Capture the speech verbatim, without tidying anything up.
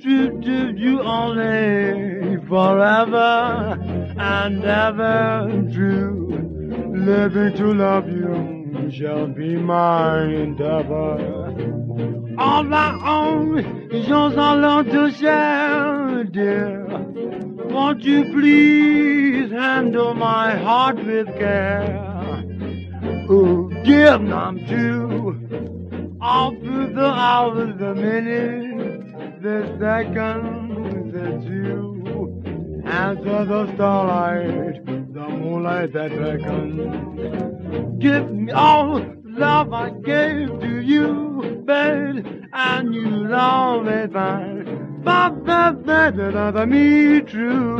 true to you only, forever and ever true. Living to love you shall be my endeavor. All my own is yours alone to share, dear. Won't you please handle my heart with care? Oh, give none to all through the hours, the minutes, the seconds, the two. Answer the starlight, the moonlight that beckons. Give me all the love I gave to you, babe, and you'll always find that that me true.